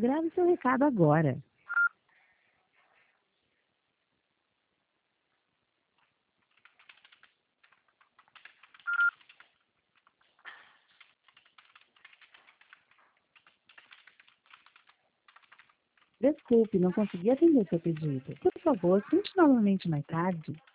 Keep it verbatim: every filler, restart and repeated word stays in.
Grave seu recado agora. Desculpe, não consegui atender seu pedido. Por favor, tente novamente mais tarde.